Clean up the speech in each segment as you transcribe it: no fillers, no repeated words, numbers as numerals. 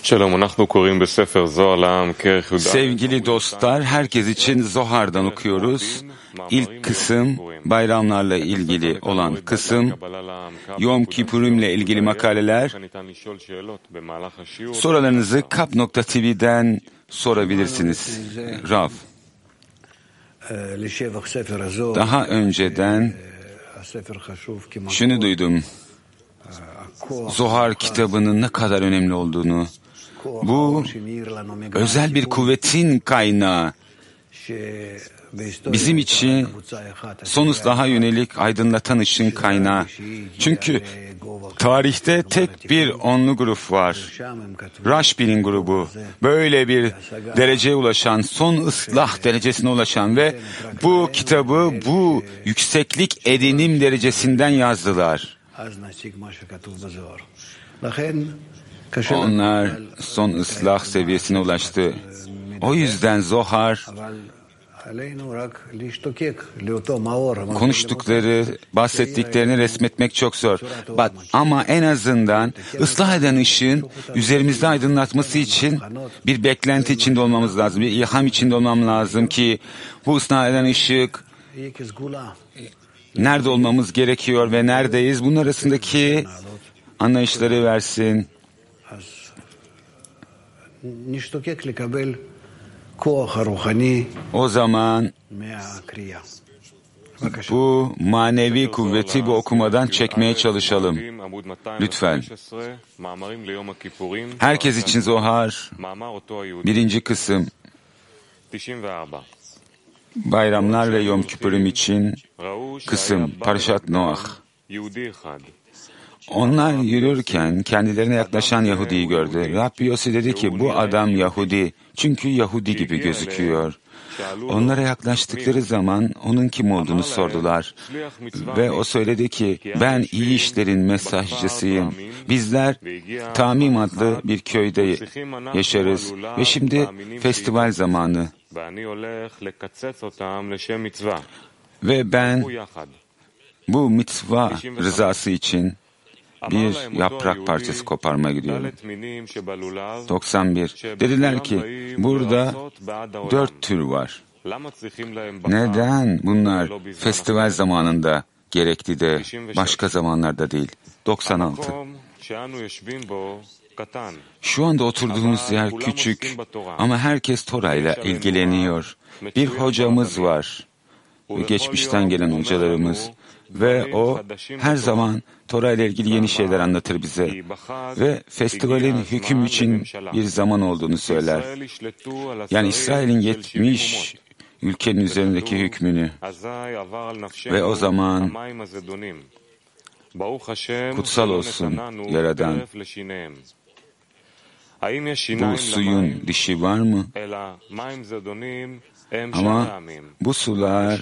Sevgili dostlar, herkes için Zohar'dan okuyoruz. İlk kısım bayramlarla ilgili olan kısım, Yom Kippur'imle ilgili makaleler. Sorularınızı kap.tv'den sorabilirsiniz. Rav. Daha önceden şunu duydum. Zohar kitabının ne kadar önemli olduğunu. Bu özel bir kuvvetin kaynağı. Bizim için son ıslaha yönelik aydınlatan ışığın kaynağı. Çünkü tarihte tek bir onlu grup var. Rashbi'nin grubu. Böyle bir dereceye ulaşan, son ıslah derecesine ulaşan ve bu kitabı bu yükseklik edinim derecesinden yazdılar. Onlar son ıslah seviyesine ulaştı. O yüzden Zohar konuştukları, bahsettiklerini resmetmek çok zor. Ama en azından ıslah eden ışığın üzerimizde aydınlatması için bir beklenti içinde olmamız lazım. Bir ilham içinde olmam lazım ki bu ıslah eden ışık nerede olmamız gerekiyor ve neredeyiz? Bunun arasındaki anlayışları versin. O zaman bu manevi kuvveti bu okumadan çekmeye çalışalım. Lütfen. Herkes için Zohar, birinci kısım. Bayramlar ve Yom Kippurim için kısım, Parashat Noach. Onlar yürürken kendilerine yaklaşan Yahudi'yi gördü. Rabbi Yossi dedi ki bu adam Yahudi. Çünkü Yahudi gibi gözüküyor. Onlara yaklaştıkları zaman onun kim olduğunu sordular. Ve o söyledi ki ben iyi işlerin mesajcısıyım. Bizler Tamim adlı bir köyde yaşarız. Ve şimdi festival zamanı. Ve ben bu mitzva rızası için bir yaprak parçası koparmaya gidiyorum. 91. Dediler ki burada 4 tür var. Neden bunlar festival zamanında gerekli de başka zamanlarda değil? 96. Şu anda oturduğumuz yer küçük ama herkes Torah ile ilgileniyor. Bir hocamız var. Geçmişten gelen hocalarımız. Ve o her zaman Torah ile ilgili yeni şeyler anlatır bize. Ve festivalin hüküm için bir zaman olduğunu söyler. Yani İsrail'in 70 ülkenin üzerindeki hükmünü. Ve o zaman kutsal olsun Yaradan. Bu suyun dişi var mı? Ama bu sular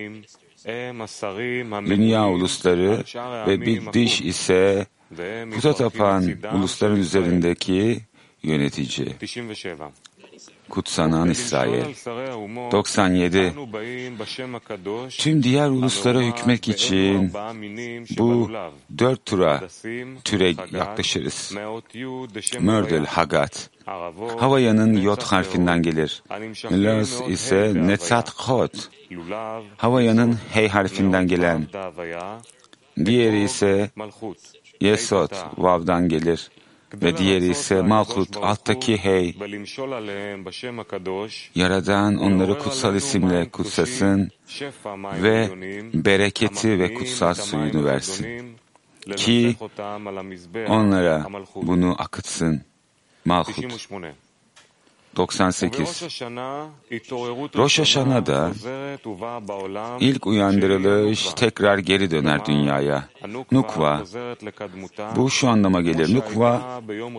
dünya ulusları ve bir diş ise puta tapan ulusların üzerindeki yönetici. Kutsanan İsrail. 97. Tüm diğer uluslara hükmek için bu 4 türe yaklaşırız. Mördel, Hagat. Havaya'nın yod harfinden gelir. Los ise Netzat Chot. Havaya'nın hey harfinden gelen. Diğeri ise Yesod, Vav'dan gelir. Ve diğeri ise Malchut, alttaki hey. Yaradan onları kutsal isimle kutsasın ve bereketi ve kutsal suyunu versin. Ki onlara bunu akıtsın. Malchut. 98. Rosh Hashanah'da ilk uyandırılış tekrar geri döner dünyaya. Nukva, bu şu anlama gelir. Nukva,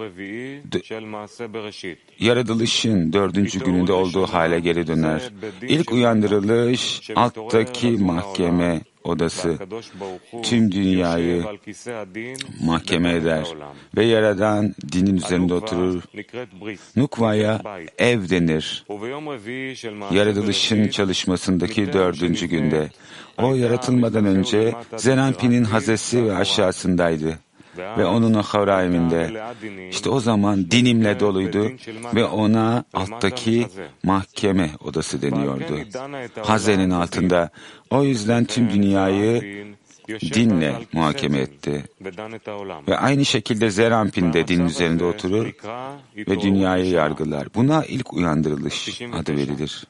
yaratılışın 4. gününde olduğu hale geri döner. İlk uyandırılış alttaki mahkeme odası tüm dünyayı mahkeme eder ve Yaradan dinin üzerinde oturur. Nukva'ya ev denir. Yaratılışın çalışmasındaki 4. günde. O yaratılmadan önce Zenanpi'nin hazesi ve aşağısındaydı. ve onun o Havraim'inde. İşte o zaman dinimle doluydu ve ona alttaki mahkeme odası deniyordu. Hazenin altında. O yüzden tüm dünyayı dinle muhakeme etti. Ve aynı şekilde Zerampin de din üzerinde oturur ve dünyayı yargılar. Buna ilk uyandırılış adı verilir.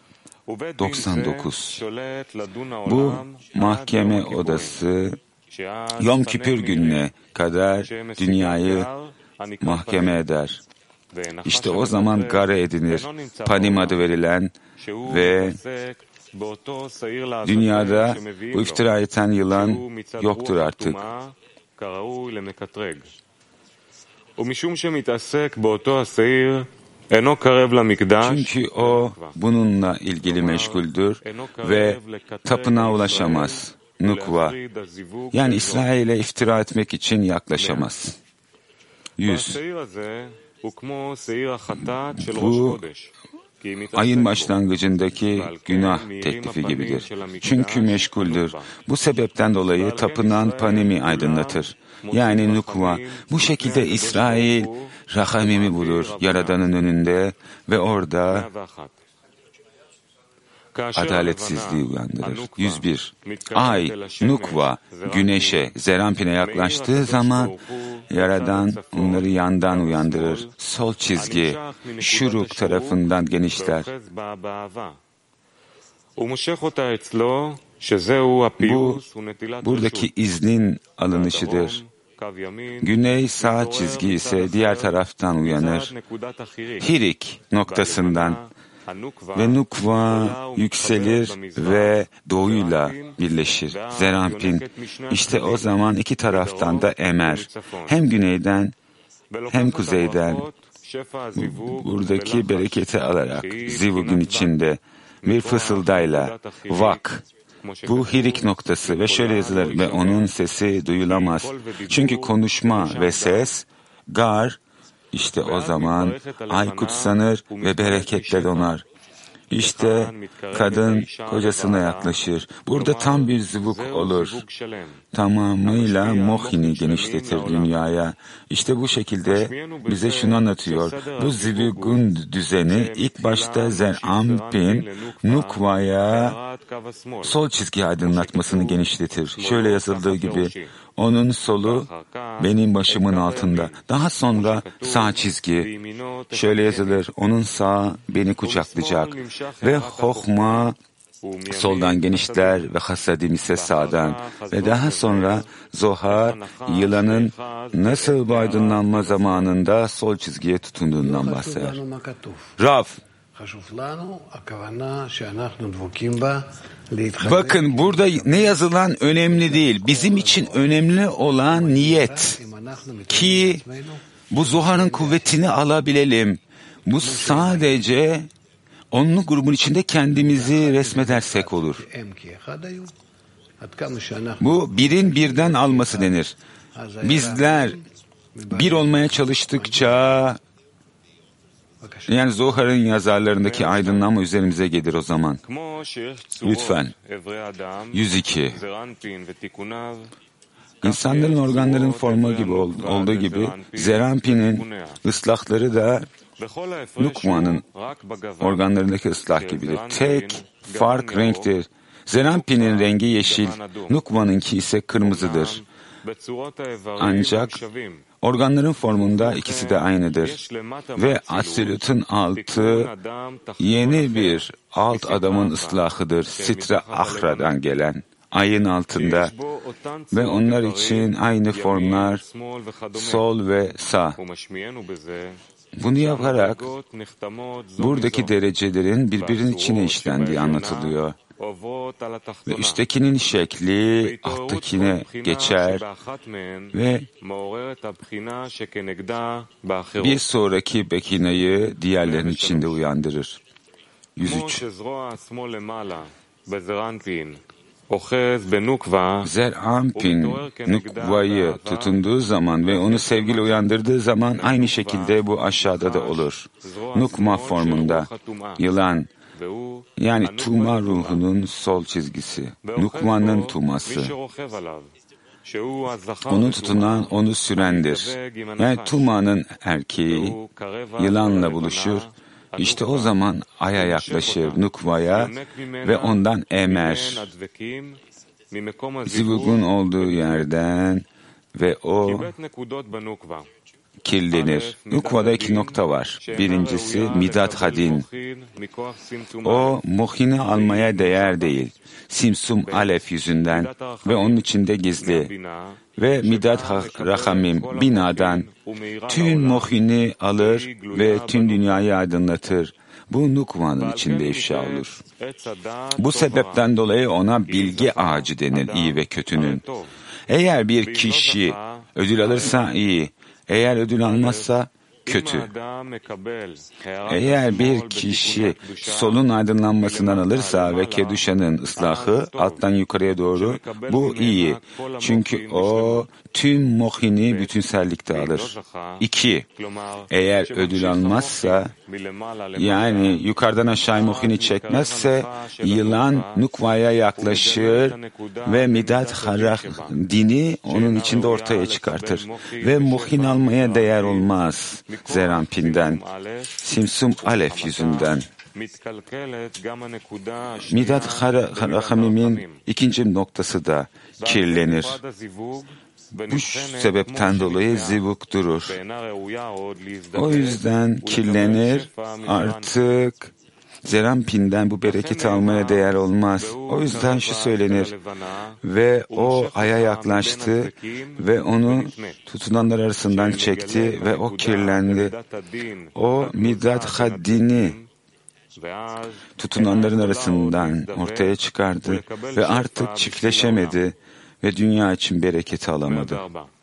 99. Bu mahkeme odası Yom Kippur gününe kadar dünyayı mahkeme eder. İşte o zaman gare edinir, panim adı verilen ve dünyada bu iftira eden yılan yoktur artık. Çünkü o bununla ilgili meşguldür ve tapınağa ulaşamaz. Nukva. Yani İsrail'e iftira etmek için yaklaşamaz. 100. Bu ayın başlangıcındaki günah teklifi gibidir. Çünkü meşguldür. Bu sebepten dolayı tapınağın panimi aydınlatır. Yani nukva. Bu şekilde İsrail Rahamim'i bulur Yaradan'ın önünde ve orada adaletsizliği uyandırır. 101. Ay, nukva, güneşe, Zerampin'e yaklaştığı zaman Yaradan onları yandan uyandırır. Sol çizgi, Şuruk tarafından genişler. Bu, buradaki iznin alınışıdır. Güney sağ çizgi ise diğer taraftan uyanır. Hirik noktasından ve nukva yükselir ve doğuyla birleşir. Zerampin. İşte o zaman iki taraftan da emer. Hem güneyden hem kuzeyden buradaki bereketi alarak zivugun içinde bir fısıldayla vak. Bu hirik noktası ve şöyle yazılır ve onun sesi duyulamaz. Çünkü konuşma ve ses gar. İşte o zaman ay kutsanır ve bereketle donar. İşte kadın kocasına yaklaşır. Burada tam bir zivuk olur. Tamamıyla mohini genişletir dünyaya. İşte bu şekilde bize şunu anlatıyor. Bu zivugun düzeni ilk başta Zerampin nukvaya sol çizgi aydınlatmasını genişletir. Şöyle yazıldığı gibi onun solu benim başımın altında. Daha sonra sağ çizgi şöyle yazılır. Onun sağı beni kucaklayacak ve Hohma soldan genişler ve Hasadim ise sağdan ve daha sonra Zohar yılanın nasıl bu aydınlanma zamanında sol çizgiye tutunduğundan bahseder. Rav, bakın burada ne yazılan önemli değil. Bizim için önemli olan niyet. Ki bu Zohar'ın kuvvetini alabilelim. Bu sadece onluk grubun içinde kendimizi resmedersek olur. Bu birin birden alması denir. Bizler bir olmaya çalıştıkça yani Zohar'ın yazarlarındaki aydınlanma üzerimize gelir o zaman. Lütfen. 102. İnsanların organların formu gibi olduğu gibi Zerampin'in ıslahları da Nukva'nın organlarındaki ıslah gibidir. Tek fark renktir. Zerampin'in rengi yeşil, Nukva'nınki ise kırmızıdır. Ancak organların formunda ikisi de aynıdır. Ve Atsilut'un altı yeni bir alt adamın ıslahıdır. Sitre Ahra'dan gelen. Ayın altında ve onlar için aynı formlar sol ve sağ. Bunu yaparak buradaki derecelerin birbirinin içine işlendiği anlatılıyor. Ve üsttekinin şekli alttakine geçer ve bir sonraki bekinayı diğerlerinin içinde uyandırır. 103. Zerampin Nukva'yı tutunduğu zaman ve onu sevgiyle uyandırdığı zaman aynı şekilde bu aşağıda da olur. Nukma formunda yılan yani Tuma ruhunun sol çizgisi, Nukva'nın tuması Onu tutunan, onu sürendir. Yani Tuma'nın erkeği yılanla buluşur. İşte o zaman Ay'a yaklaşır, Nukva'ya ve ondan emer. Zivug'un olduğu yerden ve o kirlenir. Nukva'da 2 nokta var. Birincisi Midat Hadin. O muhini almaya değer değil. Simsum Alef yüzünden ve onun içinde gizli. Ve Midat Rahamim binadan tüm muhini alır ve tüm dünyayı aydınlatır. Bu Nukva'nın içinde ifşa olur. Bu sebepten dolayı ona bilgi ağacı denir, iyi ve kötünün. Eğer bir kişi ödül alırsa iyi, eğer ödül almazsa kötü. Eğer bir kişi solun aydınlanmasından alırsa ve Keduşa'nın ıslahı alttan yukarıya doğru, bu iyi. Çünkü o tüm mohini bütünsellikte alır. 2. Eğer ödül almazsa, yani yukarıdan aşağı mohini çekmezse, yılan Nukva'ya yaklaşır ve Midat Harah dini onun içinde ortaya çıkartır. Ve mohin almaya değer olmaz. Zeranpin'den, Simsum Alef yüzünden. Midat Rahamim'in 2. noktası da kirlenir. Bu sebepten dolayı zivuk durur. O yüzden kirlenir, artık Zeranpin'den bu bereketi almaya değer olmaz. O yüzden şu söylenir, ve o Ay'a yaklaştı ve onu tutunanlar arasından çekti ve o kirlendi. O Midat Haddini tutunanların arasından ortaya çıkardı ve artık çiftleşemedi ve dünya için bereketi alamadı.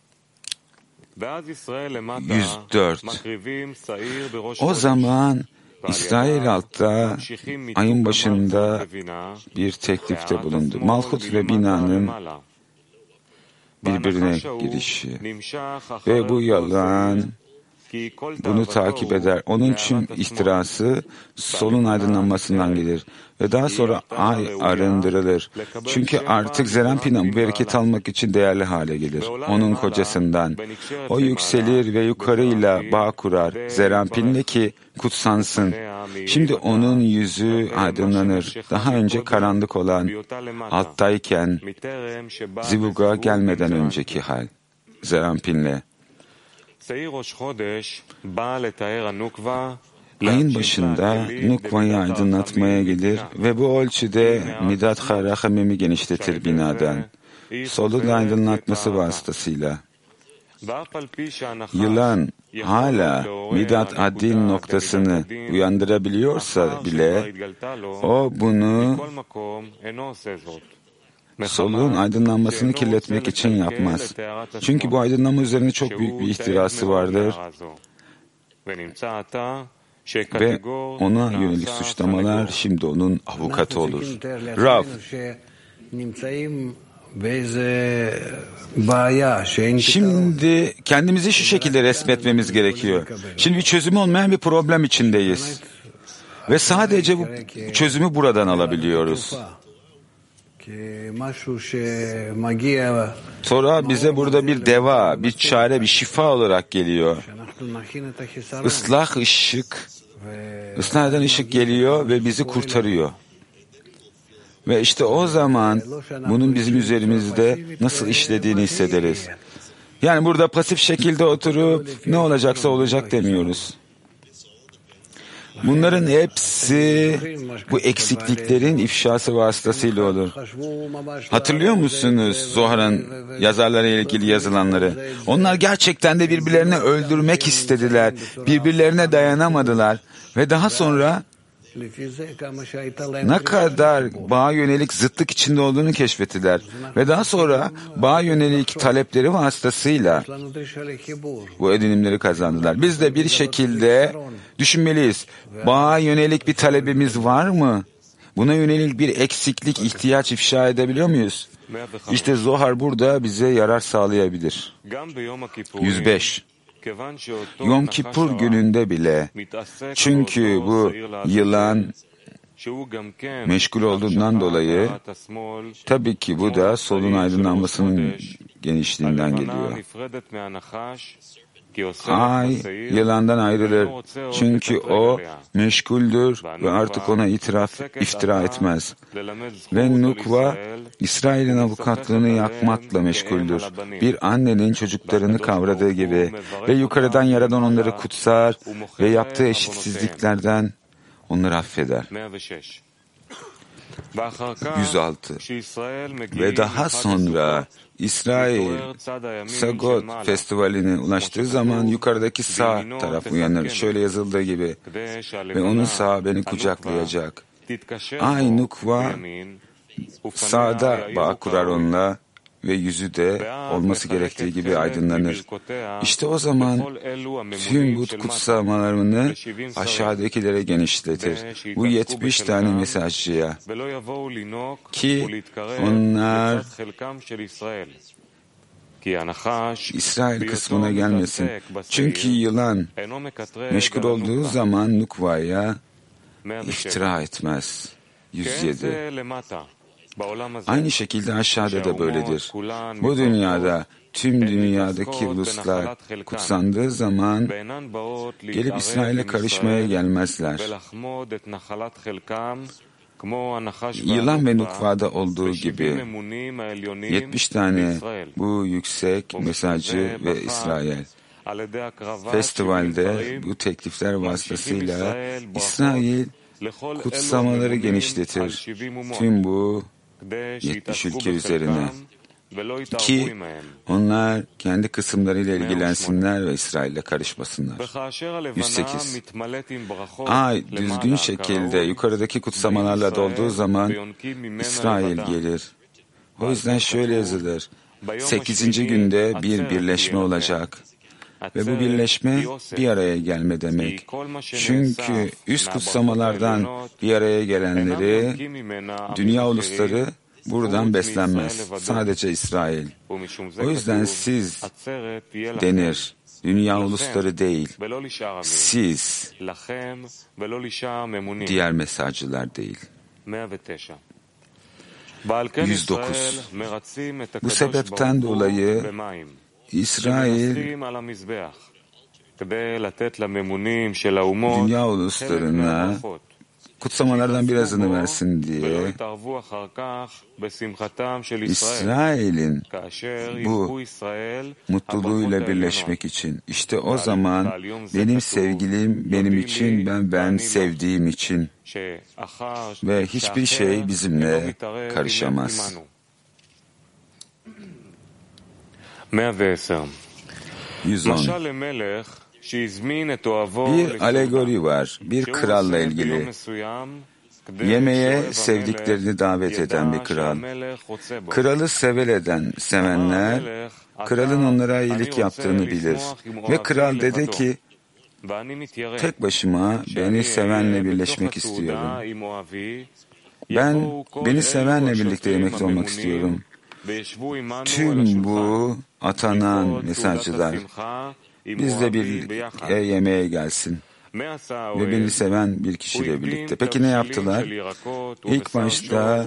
104. O zaman İsrail altta ayın başında bir teklifte bulundu. Malhut ve binanın birbirine girişi ve bu yalan bunu takip eder. Onun için ihtirası solun aydınlanmasından gelir ve daha sonra ay arındırılır. Çünkü artık Zeranpin'den bu bereket almak için değerli hale gelir. Onun kocasından. O yükselir ve yukarıyla bağ kurar. Zeranpin'le ki kutsansın. Şimdi onun yüzü aydınlanır. Daha önce karanlık olan, alttayken, Zivug'a gelmeden önceki hal. Zeranpin'le. Ayın başında Nukva'yı aydınlatmaya gelir ve bu ölçüde Midat Rahamim'i genişletir binadan. Solun aydınlatması vasıtasıyla. Yılan hala Midat Adin noktasını uyandırabiliyorsa bile o bunu soluğun aydınlanmasını kirletmek için yapmaz. Çünkü bu aydınlanma üzerine çok büyük bir ihtirası vardır ve ona yönelik suçlamalar şimdi onun avukatı olur. Rav, şimdi kendimizi şu şekilde resmetmemiz gerekiyor. Şimdi bir çözümü olmayan bir problem içindeyiz. Ve sadece bu çözümü buradan alabiliyoruz. Torah bize burada bir deva, bir çare, bir şifa olarak geliyor. Islah eden ışık geliyor ve bizi kurtarıyor. Ve işte o zaman bunun bizim üzerimizde nasıl işlediğini hissederiz. Yani burada pasif şekilde oturup ne olacaksa olacak demiyoruz. Bunların hepsi bu eksikliklerin ifşası vasıtasıyla olur. Hatırlıyor musunuz Zohar'ın yazarlarıyla ilgili yazılanları? Onlar gerçekten de birbirlerini öldürmek istediler. Birbirlerine dayanamadılar. Ve daha sonra ne kadar bağa yönelik zıtlık içinde olduğunu keşfettiler. Ve daha sonra bağa yönelik talepleri vasıtasıyla bu edinimleri kazandılar. Biz de bir şekilde düşünmeliyiz. Bağa yönelik bir talebimiz var mı? Buna yönelik bir eksiklik, ihtiyaç ifşa edebiliyor muyuz? İşte Zohar burada bize yarar sağlayabilir. 105. Yom Kippur gününde bile, çünkü bu yılan meşgul olduğundan dolayı, tabii ki bu da solun aydınlanmasının genişliğinden geliyor. Ay yılandan ayrılır çünkü o meşguldür ve artık ona iftira etmez. Ve Nukva, İsrail'in avukatlığını yapmakla meşguldür. Bir annenin çocuklarını kavradığı gibi ve yukarıdan Yaradan onları kutsar ve yaptığı eşitsizliklerden onları affeder. 106. Ve daha sonra İsrail Sagot festivaline ulaştığı zaman yukarıdaki sağ taraf uyanır. Şöyle yazıldığı gibi. Ve onun sağı beni kucaklayacak. Ay Nukva sağda bağ kurar onunla ve yüzü de olması gerektiği gibi aydınlanır. İşte o zaman tüm bu kutsamalarını aşağıdakilere genişletir. Bu 70 tane mesajcıya ki onlar İsrail kısmına gelmesin. Çünkü yılan meşgul olduğu zaman Nukva'ya iftira etmez. 107. Aynı şekilde aşağıda da böyledir. Bu dünyada tüm dünyadaki uluslar kutsandığı zaman gelip İsrail'e karışmaya gelmezler. Yılan ve Nukva'da olduğu gibi 70 tane bu yüksek mesajcı ve İsrail. Festivalde bu teklifler vasıtasıyla İsrail kutsamaları genişletir. Tüm bu 70 ülke üzerine ki onlar kendi kısımlarıyla ilgilensinler ve İsrail'le karışmasınlar. 108. Ay düzgün şekilde yukarıdaki kutsamalarla dolduğu zaman İsrail gelir. O yüzden şöyle yazılır. 8. günde bir birleşme olacak. Ve bu birleşme bir araya gelme demek. Çünkü üst kutsamalardan bir araya gelenleri, dünya ulusları buradan beslenmez. Sadece İsrail. O yüzden siz denir. Dünya ulusları değil. Siz, diğer mesajcılar değil. 109. Bu sebepten dolayı İsrail dünya uluslarına kutsamalardan birazını versin diye İsrail'in bu mutluluğuyla birleşmek için. İşte o zaman benim sevgilim benim için, ben sevdiğim için ve hiçbir şey bizimle karışamaz. 110. Bir alegori var, bir kralla ilgili. Yemeğe sevdiklerini davet eden bir kral. Kralı sevenler, kralın onlara iyilik yaptığını bilir. Ve kral dedi ki, tek başıma beni sevenle birleşmek istiyorum. Beni sevenle birlikte yemekte olmak istiyorum. Tüm bu atanan mesajcılar bizle birlikte yemeğe gelsin ve beni seven bir kişiyle birlikte. Peki ne yaptılar? İlk başta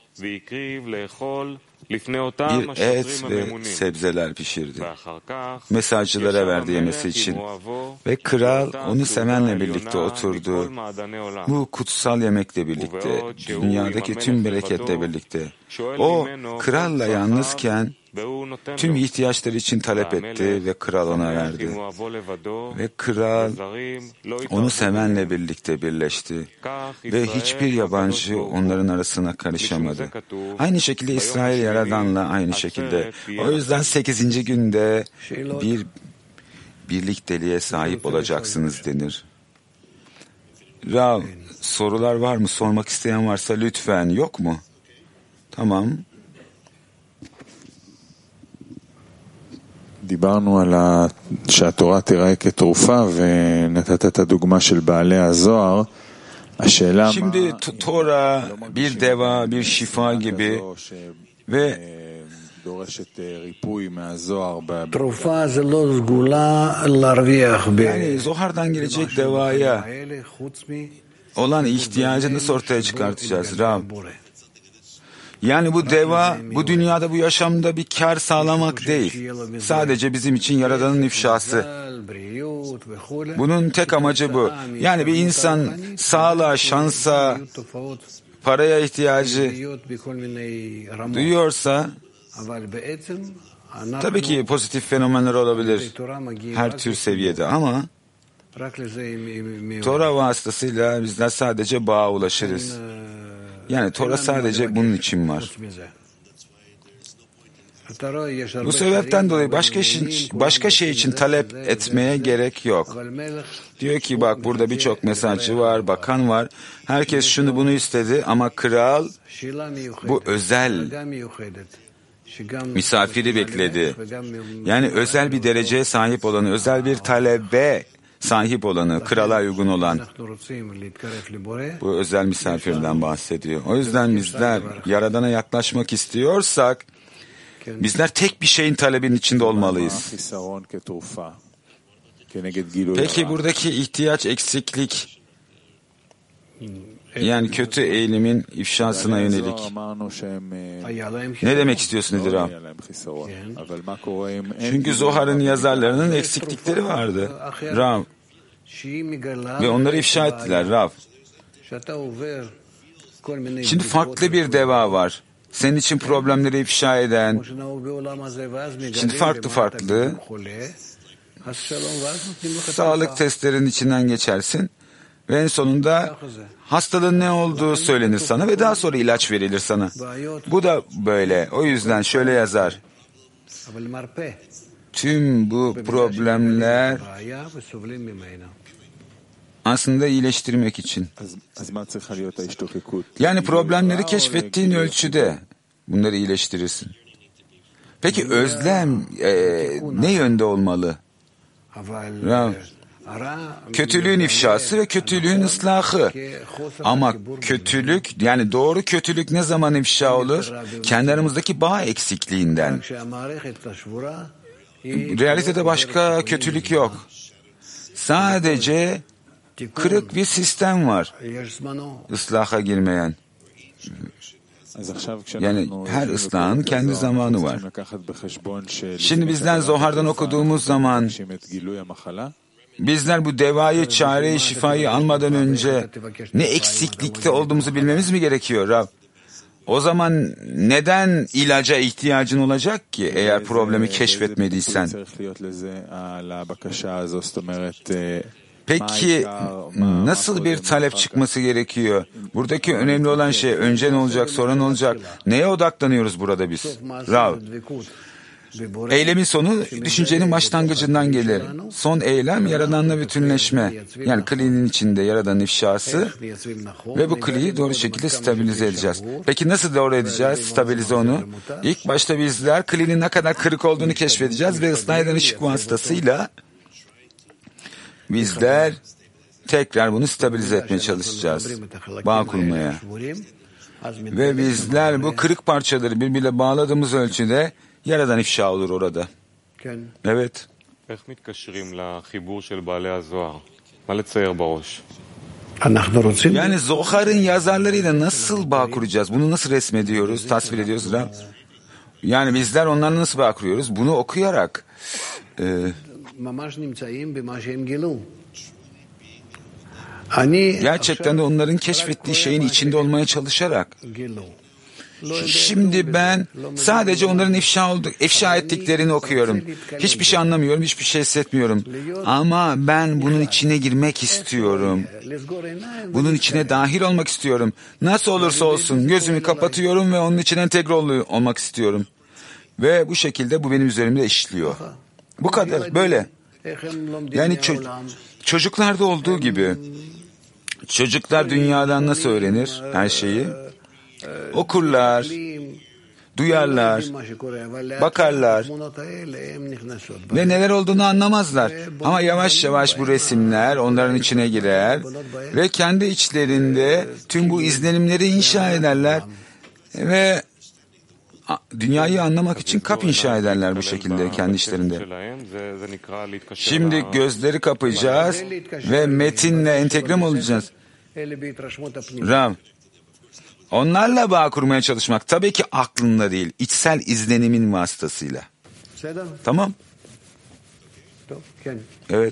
bir et ve sebzeler pişirdi. Mesajcılara verdi yemesi için. Ve kral onu sevenle birlikte oturdu. Bu kutsal yemekle birlikte, dünyadaki tüm bereketle birlikte. O kralla yalnızken tüm ihtiyaçları için talep etti ve kral ona verdi. Ve kral onu sevenle birlikte birleşti. Ve hiçbir yabancı onların arasına karışamadı. Aynı şekilde İsrail Yaradan'la aynı şekilde. O yüzden 8. günde bir birlikteliğe sahip olacaksınız denir. Rav, sorular var mı? Sormak isteyen varsa lütfen. Yok mu? Tamam. דיברנו על שהתורה תיראה כתרופה ונתת את הדוגמה של בעלי הזוהר. השאלה Şimdi Tora bir deva, bir şifa gibi ve yani Zohar'dan gelecek devaya olan ihtiyacı nasıl ortaya çıkartacağız Rab? Yani bu deva, bu dünyada, bu yaşamda bir kar sağlamak değil. Sadece bizim için Yaradan'ın ifşası. Bunun tek amacı bu. Yani bir insan sağlığa, şansa, paraya ihtiyacı duyuyorsa, tabii ki pozitif fenomenler olabilir her tür seviyede ama Tora vasıtasıyla bizler sadece bağa ulaşırız. Yani Tora sadece bunun için var. Bu sebepten dolayı başka şey için talep etmeye gerek yok. Diyor ki bak burada birçok mesajcı var, bakan var. Herkes şunu bunu istedi ama kral bu özel misafiri bekledi. Yani özel bir dereceye sahip olanı, özel bir talebe sahip olanı, krala uygun olan bu özel misafirden bahsediyor. O yüzden bizler Yaradan'a yaklaşmak istiyorsak bizler tek bir şeyin talebinin içinde olmalıyız. Peki buradaki ihtiyaç, eksiklik, yani kötü eğilimin ifşasına yönelik ne demek istiyorsun Nedir Rav? Çünkü Zohar'ın yazarlarının eksiklikleri vardı Rav. Ve onları ifşa ettiler Rav. Şimdi farklı bir deva var. Senin için problemleri ifşa eden. Şimdi farklı. Sağlık testlerinin içinden geçersin. Ve en sonunda hastalığın ne olduğu söylenir sana ve daha sonra ilaç verilir sana. Bu da böyle. O yüzden şöyle yazar. Tüm bu problemler aslında iyileştirmek için. Yani problemleri keşfettiğin ölçüde bunları iyileştirirsin. Peki özlem ne yönde olmalı? Kötülüğün ifşası ve kötülüğün ıslahı. Ama kötülük, yani doğru kötülük ne zaman ifşa olur? Kendi aramızdaki bağ eksikliğinden. Realitede başka kötülük yok. Sadece kırık bir sistem var. Islaha girmeyen. Yani her ıslahın kendi zamanı var. Şimdi bizler Zohar'dan okuduğumuz zaman bizler bu devayı, çareyi, şifayı almadan önce ne eksiklikte olduğumuzu bilmemiz mi gerekiyor Rab? O zaman neden ilaca ihtiyacın olacak ki eğer problemi keşfetmediysen? Peki nasıl bir talep çıkması gerekiyor? Buradaki önemli olan şey önce ne olacak, sonra ne olacak? Neye odaklanıyoruz burada biz? Rav. Eylemin sonu düşüncenin başlangıcından gelir. Son eylem Yaradan'la bütünleşme. Yani klinin içinde Yaradan'ın ifşası ve bu kliyi doğru şekilde stabilize edeceğiz. Peki nasıl doğru edeceğiz, stabilize onu? İlk başta bizler klinin ne kadar kırık olduğunu keşfedeceğiz ve ıslah eden ışık vasıtasıyla bizler tekrar bunu stabilize etmeye çalışacağız. Bağ kurmaya. Ve bizler bu kırık parçaları birbirine bağladığımız ölçüde Yaradan ifşa olur orada. Evet. Yani Zohar'ın yazarlarıyla nasıl bağ kuracağız? Bunu nasıl resmediyoruz, tasvir ediyoruz? Yani bizler onlarla nasıl bağ kuruyoruz? Bunu okuyarak. Gerçekten de onların keşfettiği şeyin içinde olmaya çalışarak. Şimdi ben sadece onların ifşa ettiklerini okuyorum. Hiçbir şey anlamıyorum, hiçbir şey hissetmiyorum. Ama ben bunun içine girmek istiyorum. Bunun içine dahil olmak istiyorum. Nasıl olursa olsun gözümü kapatıyorum ve onun içine entegre olmak istiyorum. Ve bu şekilde bu benim üzerimde işliyor. Bu kadar, böyle. Yani çocuklarda olduğu gibi. Çocuklar dünyadan nasıl öğrenir her şeyi? Okurlar, duyarlar, bakarlar ve neler olduğunu anlamazlar. Ama yavaş yavaş bu resimler onların içine girer ve kendi içlerinde tüm bu izlenimleri inşa ederler ve dünyayı anlamak için kap inşa ederler bu şekilde kendi işlerinde. Şimdi gözleri kapayacağız ve metinle entegre mi olacağız? Rav, Onlarla bağ kurmaya çalışmak tabii ki aklınla değil, içsel izlenimin vasıtasıyla. Tamam. Evet.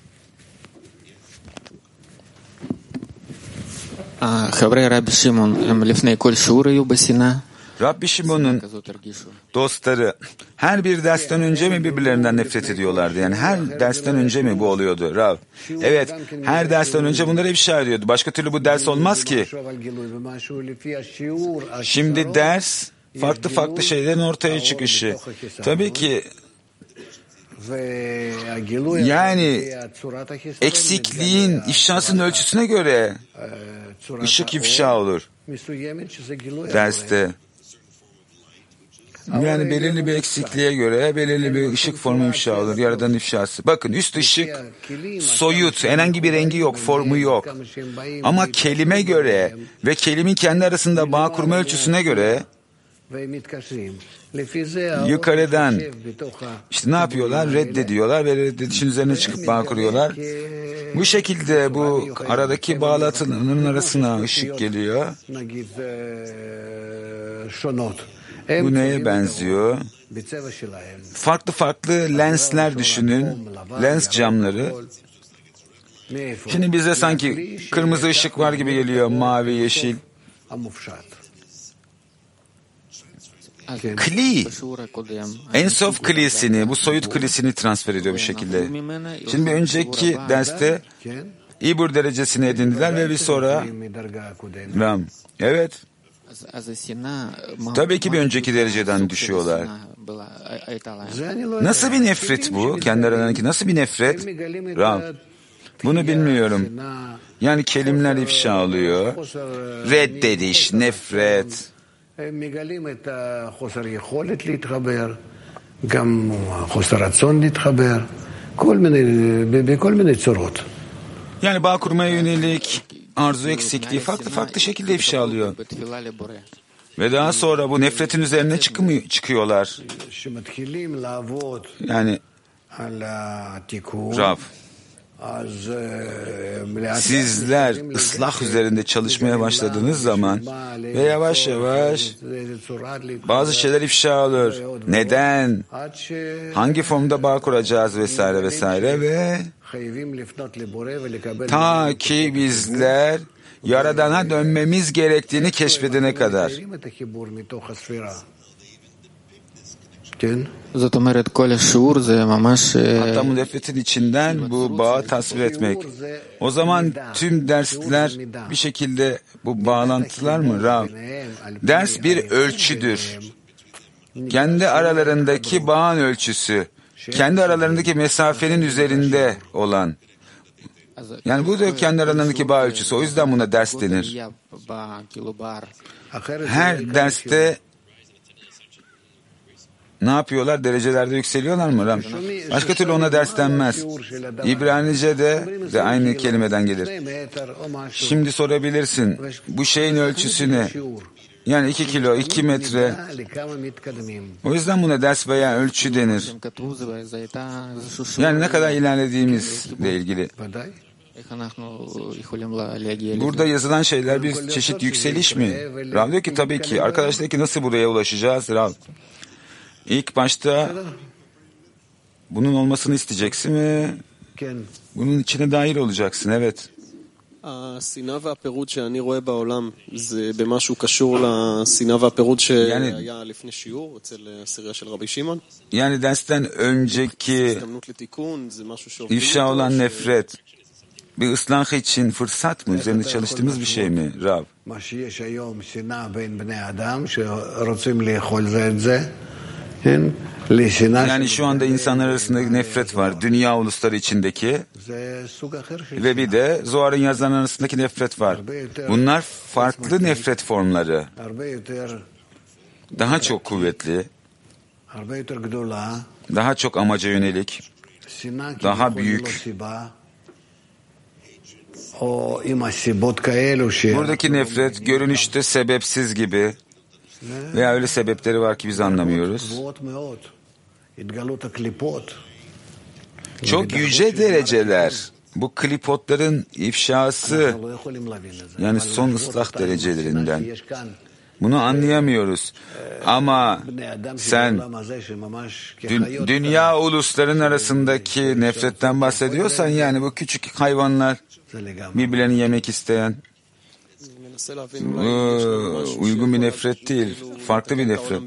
חברי רבי שמעון הם לפני כל שיעור היו בשנאה? Rabbi Şimon'un dostları her bir dersten önce mi birbirlerinden nefret ediyorlardı? Yani her dersten önce mi bu oluyordu Rav? Evet, her dersten önce bunları ifşa ediyordu. Başka türlü bu ders olmaz ki. Şimdi ders farklı farklı şeylerin ortaya çıkışı. Tabii ki yani eksikliğin ifşasının ölçüsüne göre ışık ifşa olur derste. Yani belirli bir eksikliğe göre belirli bir ışık formu ifşa olur, yaradan ifşası. Bakın üst ışık soyut, herhangi bir rengi yok, formu yok. Ama kelime göre ve kelimenin kendi arasında bağ kurma ölçüsüne göre yukarıdan işte ne yapıyorlar? Reddediyorlar ve reddedişin üzerine çıkıp bağ kuruyorlar. Bu şekilde bu aradaki bağlantının arasına ışık geliyor. Bu neye benziyor? Farklı farklı lensler düşünün. Lens camları. Şimdi bize sanki kırmızı ışık var gibi geliyor. Mavi, yeşil. Kli, Ensof Kli'sini, bu soyut Kli'sini transfer ediyor bir şekilde. Şimdi bir önceki derste İbur derecesini edindiler ve bir sonra Ram. Evet. Tabii ki bir önceki dereceden düşüyorlar. Nasıl bir nefret bu? Kendi aralarındaki nasıl bir nefret? Ram. Bunu bilmiyorum. Yani kelimler ifşa oluyor. Reddediş, nefret. Yani bağ kurmaya yönelik arzu eksikliği farklı farklı şekilde ifşa alıyor. Ve daha sonra bu nefretin üzerine çıkıyorlar. Yani Rav, sizler ıslah üzerinde çalışmaya başladığınız zaman ve yavaş yavaş bazı şeyler ifşa olur. Neden? Hangi formda bağ kuracağız vesaire vesaire ve ta ki bizler Yaradan'a dönmemiz gerektiğini keşfedene kadar. Hatta bu nefretin içinden bu bağı tasvir etmek. O zaman tüm dersler bir şekilde bu bağlantılar mı? Rav. Ders bir ölçüdür. Kendi aralarındaki bağın ölçüsü. Kendi aralarındaki mesafenin üzerinde olan. Yani bu da kendi aralarındaki bağ ölçüsü. O yüzden buna ders denir. Her derste ne yapıyorlar? Derecelerde yükseliyorlar mı? Ram? Başka türlü ona ders denmez. İbranice'de de aynı kelimeden gelir. Şimdi sorabilirsin. Bu şeyin ölçüsü ne? Yani 2 kilo, 2 metre. O yüzden buna ders veya ölçü denir. Yani ne kadar ilerlediğimizle ilgili. Burada yazılan şeyler bir çeşit yükseliş mi? Rav diyor ki tabii ki. Arkadaş diyor ki nasıl buraya ulaşacağız? Rav. İlk başta bunun olmasını isteyeceksin ve bunun içine dahil olacaksın. Evet. השנאה והפירוד שאני רואה בעולם זה במשהו קשור לשנאה והפירוד שהיה לפני שיעור אצל הסירייה של רבי שמעון? Yani dersten önceki ifşa olan nefret bir ıslah için fırsat mı? Üzerinde çalıştığımız bir şey mi? Rav. Yani şu anda insanlar arasında nefret var. Dünya ulusları içindeki ve bir de Zohar'ın yazılan arasındaki nefret var. Bunlar farklı nefret formları. Daha çok kuvvetli, daha çok amaca yönelik, daha büyük. Buradaki nefret görünüşte sebepsiz gibi veya öyle sebepleri var ki biz anlamıyoruz. Çok yüce dereceler bu klipotların ifşası, yani son ıslah derecelerinden. Bunu anlayamıyoruz. Ama sen dünya ulusların arasındaki nefretten bahsediyorsan, yani bu küçük hayvanlar birbirlerini yemek isteyen uygun bir nefret değil, farklı bir nefret.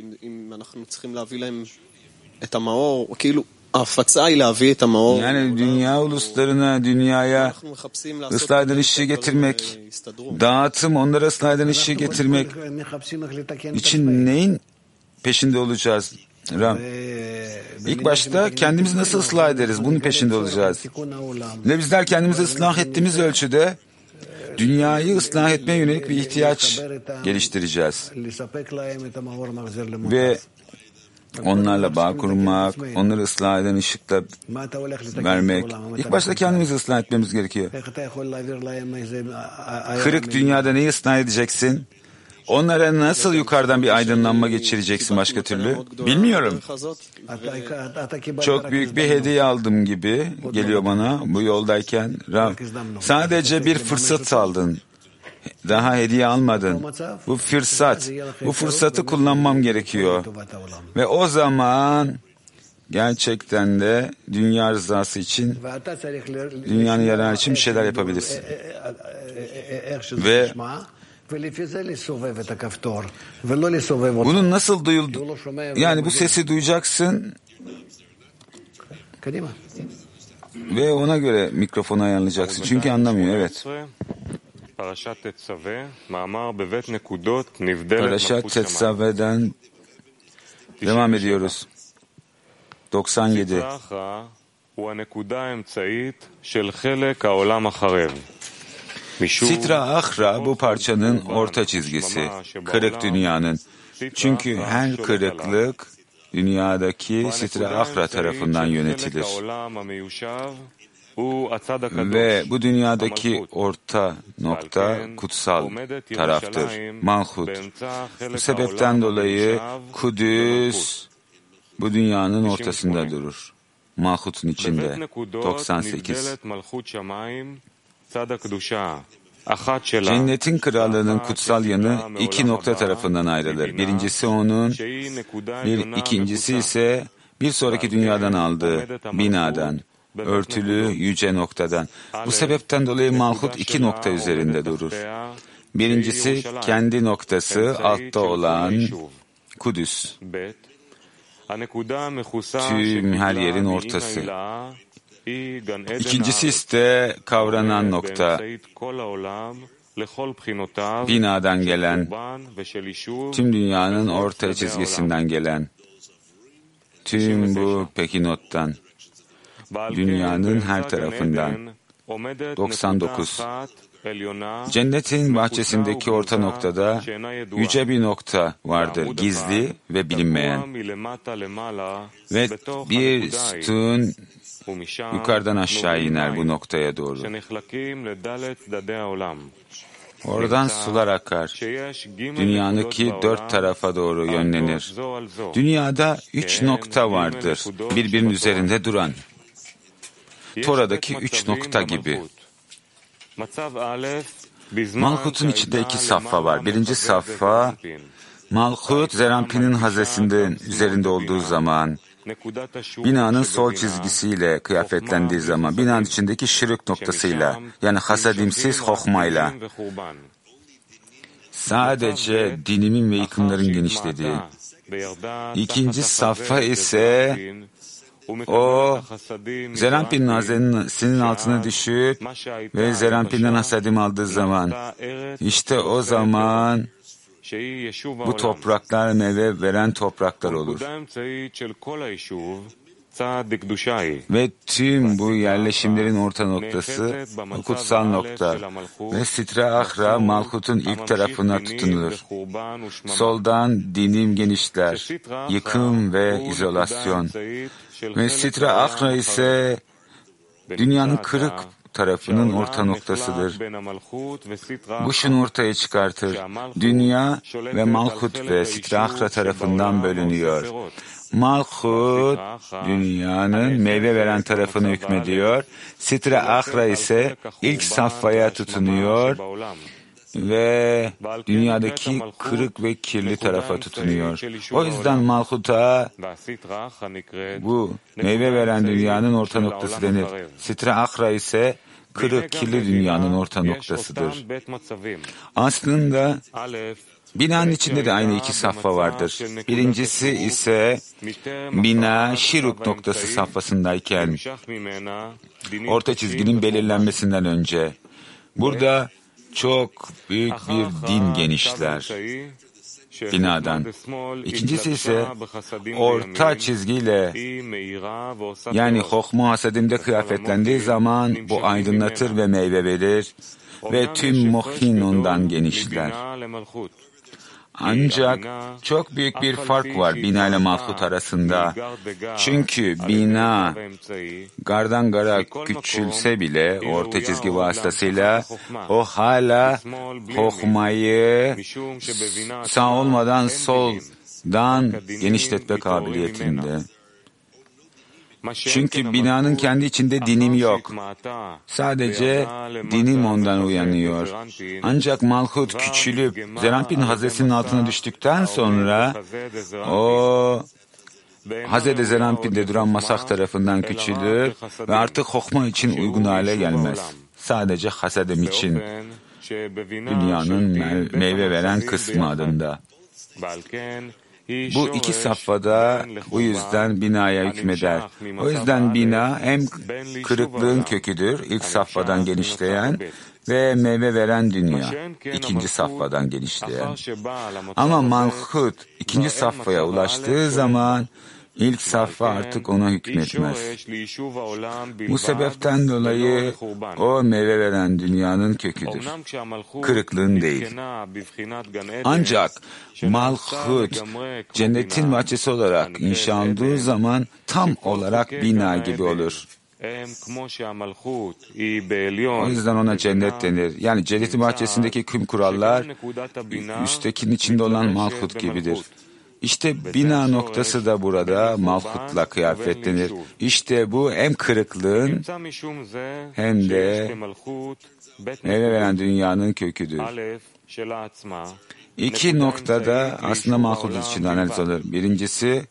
Yani dünya uluslarına, dünyaya ıslah eden işi getirmek, dağıtım, onlara ıslah eden işi getirmek için neyin peşinde olacağız? Ram, İlk başta kendimizi nasıl ıslah ederiz? Bunun peşinde olacağız. Ve bizler kendimizi ıslah ettiğimiz ölçüde dünyayı ıslah etmeye yönelik bir ihtiyaç geliştireceğiz. Ve onlarla bağ kurmak, onları ıslah eden ışıkla vermek. İlk başta kendimizi ıslah etmemiz gerekiyor. Kırık dünyada neyi ıslah edeceksin? Onlara nasıl yukarıdan bir aydınlanma geçireceksin başka türlü? Bilmiyorum. Çok büyük bir hediye aldım gibi geliyor bana bu yoldayken. Sadece bir fırsat aldın. Daha hediye almadın. Bu fırsat. Bu fırsatı kullanmam gerekiyor. Ve o zaman gerçekten de dünya rızası için, dünyanın yararı için bir şeyler yapabilirsin. Ve bunun nasıl duyuldu? Yani bu sesi duyacaksın ve ona göre mikrofonu ayarlayacaksın. Çünkü anlamıyor, evet. Parashat Tetzave'den devam ediyoruz. 97. Sitra Achra bu parçanın orta çizgisi, kırık dünyanın. Çünkü her kırıklık dünyadaki Sitra Achra tarafından yönetilir. Ve bu dünyadaki orta nokta kutsal taraftır, Malhut. Bu sebepten dolayı Kudüs bu dünyanın ortasında durur. Malhut'un içinde. 98. Cennetin krallığının kutsal yanı iki nokta tarafından ayrılır. Birincisi onun, ikincisi ise bir sonraki dünyadan aldığı binadan, örtülü yüce noktadan. Bu sebepten dolayı Malhut iki nokta üzerinde durur. Birincisi kendi noktası, altta olan Kudüs. Tüm her yerin ortası. İkincisi ise kavranan nokta, binadan gelen, tüm dünyanın orta çizgisinden gelen, tüm bu Pekinot'tan, dünyanın her tarafından. 99. Cennetin bahçesindeki orta noktada yüce bir nokta vardır, gizli ve bilinmeyen. Ve bir sütun yukarıdan aşağı iner bu noktaya doğru. Oradan sular akar. Dünyanınki dört tarafa doğru yönlenir. Dünyada üç nokta vardır, birbirinin üzerinde duran. Tora'daki üç nokta gibi. Malhut'un içinde iki safha var. Birinci safha, Malhut, Zerampin'in haznesinin üzerinde olduğu zaman, binanın sol çizgisiyle kıyafetlendiği zaman, binanın içindeki şirk noktasıyla, yani hasadimsiz hokmayla, sadece dinimin ve yıkımların genişlediği. İkinci safha ise, o Zerampin'in haznesinin altına düşüp ve Zerampin'den hasadim aldığı zaman, işte o zaman bu topraklar meyve veren topraklar olur. Ve tüm bu yerleşimlerin orta noktası kutsal nokta. Ve Sitra Achra Malhut'un ilk tarafına tutunulur. Soldan dinim genişler, yıkım ve izolasyon. Ve Sitra Achra ise dünyanın kırık tarafının orta noktasıdır. Bu şunu ortaya çıkartır. Dünya ve Malhut ve Sitra Achra tarafından bölünüyor. Malchut dünyanın meyve veren tarafını hükmediyor. Sitra Achra ise ilk safhaya tutunuyor ve dünyadaki kırık ve kirli tarafa tutunuyor. O yüzden Malchut'a bu meyve veren dünyanın orta noktası denir. Sitra Achra ise kırık, kirli dünyanın orta noktasıdır. Aslında binanın içinde de aynı iki safha vardır. Birincisi ise bina şiruk noktası safhasındayken orta çizginin belirlenmesinden önce. Burada çok büyük bir din genişler binadan. İkincisi ise orta çizgiyle, yani Hokhma Hasadim'de kıyafetlendiği zaman bu aydınlatır ve meyve verir ve tüm Mohin ondan genişler. Ancak çok büyük bir fark var bina ile Malchut arasında. Çünkü bina gardan gara küçülse bile orta çizgi vasıtasıyla o hala Hokhma'yı sağ olmadan soldan genişletme kabiliyetinde. Çünkü binanın kendi içinde dinim yok. Sadece dinim ondan uyanıyor. Ancak Malchut küçülüp Zeranpin hazresinin altına düştükten sonra o Hazreti Zeranpin'de duran masak tarafından küçülür ve artık Hokhma için uygun hale gelmez. Sadece Hasadim için dünyanın meyve veren kısmı adında. Bu iki safhada bu yüzden binaya hükmeder. O yüzden bina hem kırıklığın köküdür, ilk safhadan genişleyen ve meyve veren dünya, ikinci safhadan genişleyen. Ama Malchut ikinci safhaya ulaştığı zaman ilk safha artık ona hükmetmez. Bu sebepten dolayı o meyve veren dünyanın köküdür. Kırıklığın değil. Ancak Malchut cennetin bahçesi olarak inşa olduğu zaman tam olarak bina gibi olur. O yüzden ona cennet denir. Yani cennetin bahçesindeki tüm kurallar üsttekinin içinde olan Malchut gibidir. İşte bina noktası da burada Malchut'la kıyafetlenir. İşte bu hem kırıklığın hem de meyve veren dünyanın köküdür. İki noktada aslında Malchut için analiz olur. Birincisi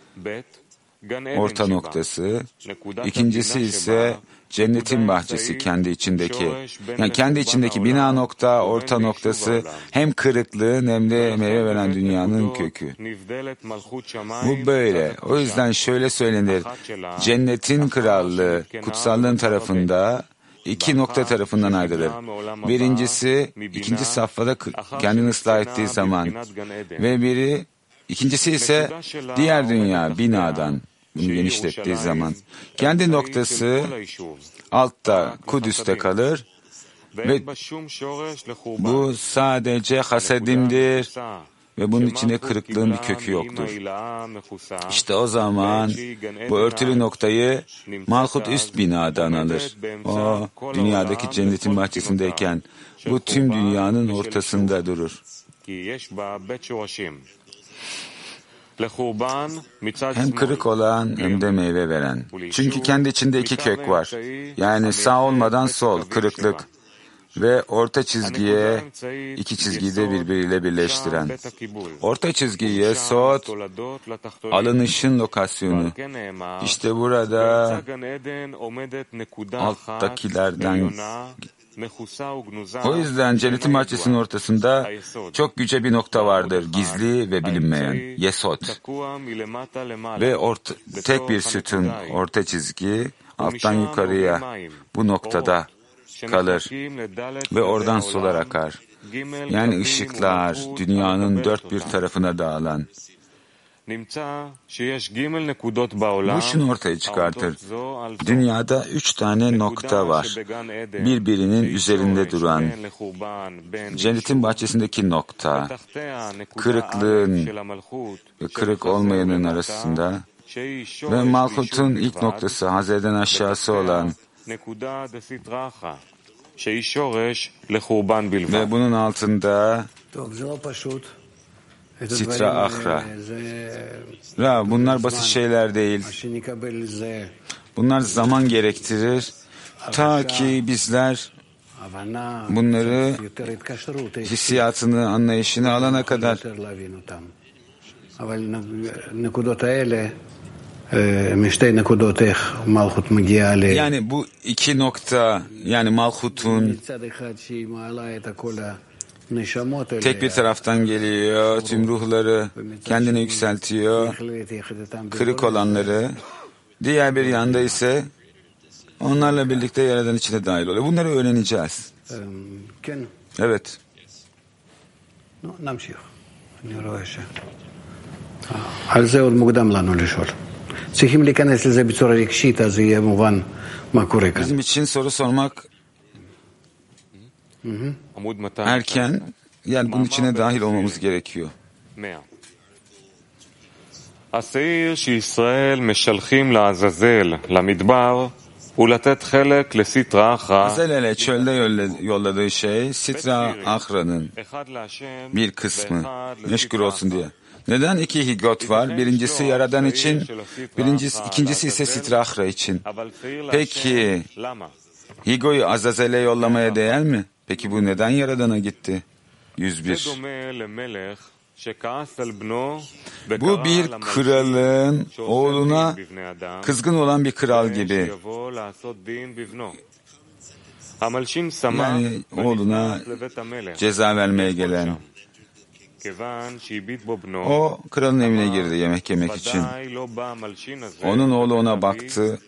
orta noktası, ikincisi ise cennetin bahçesi kendi içindeki. Yani kendi içindeki bina nokta, orta noktası hem kırıklığın hem de meyve veren dünyanın kökü. Bu böyle. O yüzden şöyle söylenir. Cennetin krallığı, kutsallığın tarafında iki nokta tarafından ayrılır. Birincisi, ikinci safhada kendini ıslah ettiği zaman ve ikincisi ise diğer dünya, binadan bunu genişlettiği zaman. Kendi noktası altta, Kudüs'te kalır ve bu sadece hasedimdir ve bunun içinde kırıklığın bir kökü yoktur. İşte o zaman bu örtülü noktayı Malchut üst binadan alır. O dünyadaki cennetin bahçesindeyken bu tüm dünyanın ortasında durur. Hem kırık olan hem de meyve veren. Çünkü kendi içinde iki kök var. Yani sağ olmadan sol, kırıklık ve orta çizgiye iki çizgiyi de birbiriyle birleştiren. Orta çizgi Yesod, alınışın lokasyonu. İşte burada alttakilerden. O yüzden cennetin bahçesinin ortasında çok yüce bir nokta vardır, gizli ve bilinmeyen, Yesod. Ve tek bir sütun, orta çizgi, alttan yukarıya bu noktada kalır ve oradan sular akar. Yani ışıklar dünyanın dört bir tarafına dağılan. Bu şunu ortaya çıkartır. Dünyada 3 tane nokta var. Birbirinin üzerinde duran. Cennetin bahçesindeki nokta, kırıklığın ve kırık olmayanın arasında ve Malchut'un ilk noktası, Hazre'den aşağısı olan ve bunun altında Sitra Ahra. Bunlar basit şeyler değil. Bunlar zaman gerektirir. Ta ki bizler bunları hissiyatını, anlayışını alana kadar. Yani bu iki nokta, yani Malhut'un tek bir taraftan geliyor, tüm ruhları kendine yükseltiyor, kırık olanları, diğer bir yanda ise onlarla birlikte Yaradan içine dahil oluyor. Bunları öğreneceğiz. Evet. על זה עוד מוקדם לנו לשאול. צריכים להיכנס לזה בצורה רגשית, אז יהיה מובן מה קורה כאן. Bizim için soru sormak erken, yani bunun içine dahil olmamız gerekiyor. השעיר שישראל משלחים לעזאזל, למדבר, ולתת חלק לסטרא אחרא. Azelel'e çölde yolladığı şey Sitra Ahra'nın bir kısmı meşgul olsun diye. Neden iki higot var? Birincisi Yaradan için, ikincisi ise Sitra Ahra için. Peki Higo'yu Azazel'e yollamaya değer mi? Peki bu neden Yaradan'a gitti? 101. Bu bir kralın oğluna kızgın olan bir kral gibi. Yani oğluna ceza vermeye gelen. O kralın evine girdi yemek yemek için. Onun oğlu ona baktı.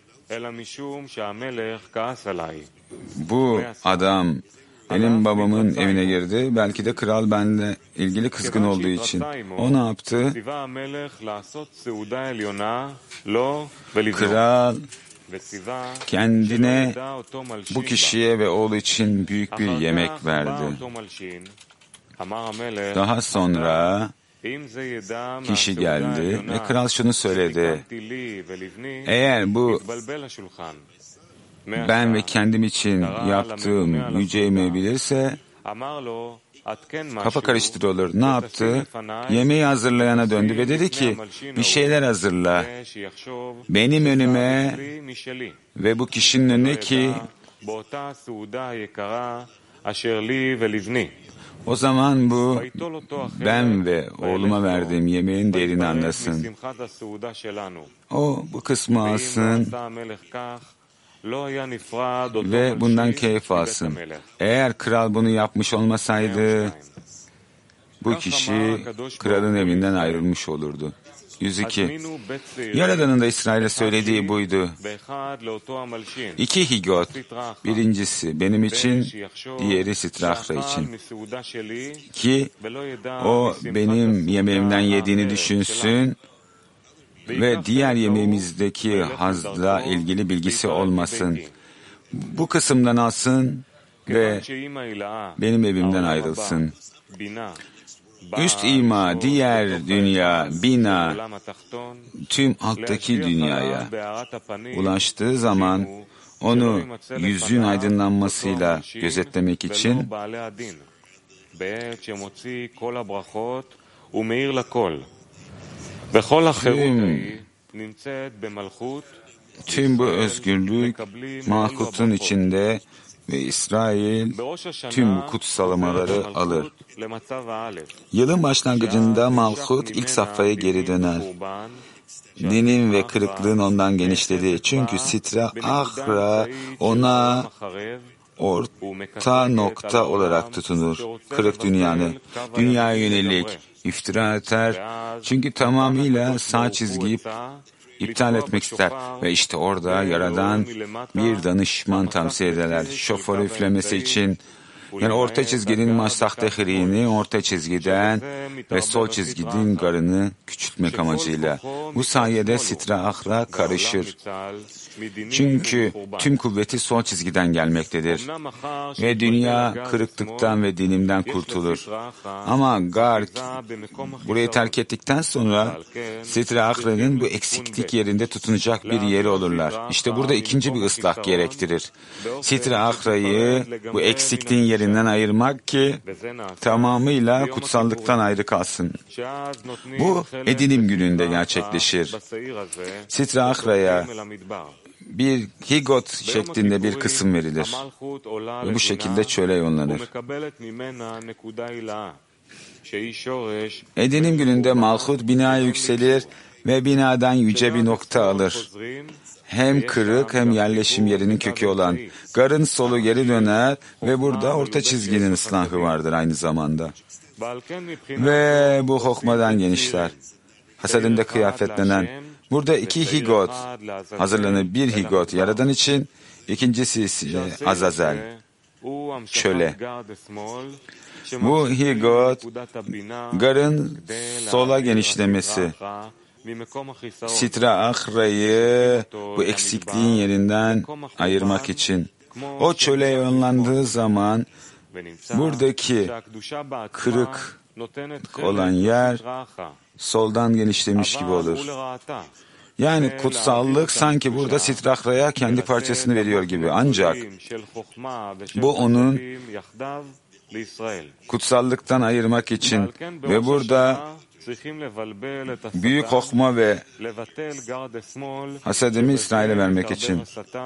Bu adam benim babamın evine girdi. Belki de kral benimle ilgili kızgın olduğu için. O ne yaptı? Kral kendine, bu kişiye ve oğlu için büyük bir yemek verdi. Daha sonra kişi geldi ve kral şunu söyledi. Eğer bu ben ve kendim için yaptığım yüce yemeği bilirse kafa karıştırıyor. Ne yaptı? Yemeği hazırlayana döndü ve dedi ki bir şeyler hazırla benim önüme ve bu kişinin önüne ki o zaman bu ben ve oğluma verdiğim yemeğin değerini anlasın. O bu kısmı alsın ve bundan keyif alsın. Eğer kral bunu yapmış olmasaydı bu kişi kralın evinden ayrılmış olurdu. 102. Yaradan'ın da İsrail'e söylediği buydu. İki higot, birincisi benim için, diğeri Sitra Ahra için. Ki o benim yemeğimden yediğini düşünsün ve diğer yemeğimizdeki hazla ilgili bilgisi olmasın. Bu kısımdan alsın ve benim evimden ayrılsın. Üst ima, diğer dünya, bina, tüm alttaki dünyaya ulaştığı zaman onu yüzün aydınlanmasıyla gözetlemek için tüm bu özgürlük Malkut'un içinde ve İsrail tüm bu kutsalamaları alır. Yılın başlangıcında Malkut ilk safhaya geri döner. Dinin ve kırıklığın ondan genişlediği. Çünkü Sitra Ahra ona orta nokta olarak tutunur. Kırık dünyaya yönelik iftira atar. Çünkü tamamıyla sağ çizgiyi iptal etmek ister. Ve işte orada Yaradan bir danışman tavsiye ederler. Şoför üflemesi için, yani orta çizginin maslahtehriğini orta çizgiden ve sol çizginin garını küçültmek amacıyla. Bu sayede Sitra Ahra karışır Çünkü tüm kuvveti sol çizgiden gelmektedir. Ve dünya kırıklıktan ve dinimden kurtulur. Ama Garg burayı terk ettikten sonra Sitra Achra'nın bu eksiklik yerinde tutunacak bir yeri olurlar. İşte burada ikinci bir ıslah gerektirir. Sitra Achra'yı bu eksikliğin yerinden ayırmak ki tamamıyla kutsallıktan ayrı kalsın. Bu edinim gününde gerçekleşir. Sitra Achra'ya bir higot şeklinde bir kısım verilir. Ve bu şekilde çöle yollanır. Edinim gününde Malhut binaya yükselir ve binadan yüce bir nokta alır. Hem kırık hem yerleşim yerinin kökü olan Gar'ın solu geri döner ve burada orta çizginin ıslahı vardır aynı zamanda. Ve bu hokmadan genişler. Hasadinde kıyafetlenen. Burada iki higot hazırlanır. Bir higot Yaradan için, ikincisi ise Azazel, çöle. Bu higot, Gar'ın sola genişlemesi, Sitra Achra'yı bu eksikliğin yerinden ayırmak için. O çöle yollandığı zaman buradaki kırık olan yer soldan genişlemiş gibi olur. Yani kutsallık sanki burada Sitra Achra'ya kendi parçasını veriyor gibi. Ancak bu onun kutsallıktan ayırmak için ve burada büyük hokma ve hasedimi İsrail'e vermek için.